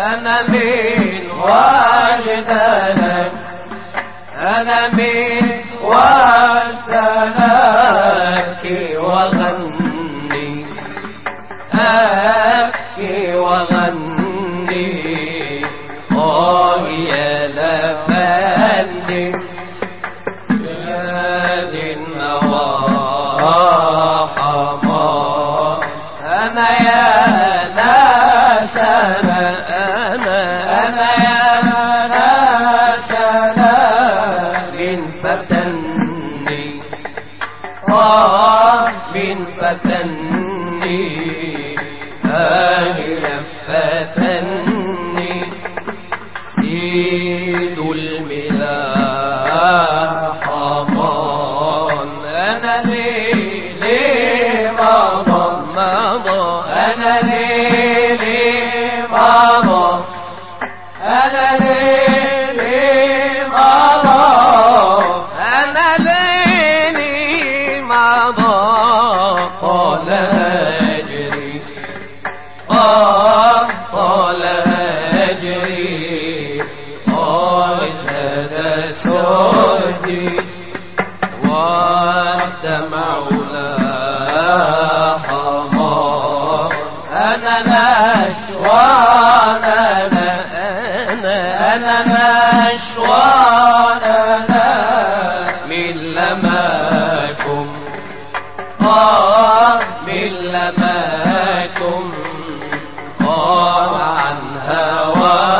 أنا من وجدانك أنا من وجدانك وغني أبكي وغني يا لفني يا دي النوى حمار أنا يا ناس أنا يا ناس من فتني من فتني فتني سيد الملاح حمان أنا ليلي مضى أنا ليلي مضى أنا ليلي مضى أنا ليلي مضى طال هجري طال هجري زاد سودي والدمع لا حمار أنا نشوان أنا نشوان من لماكم من لماكم عن هوى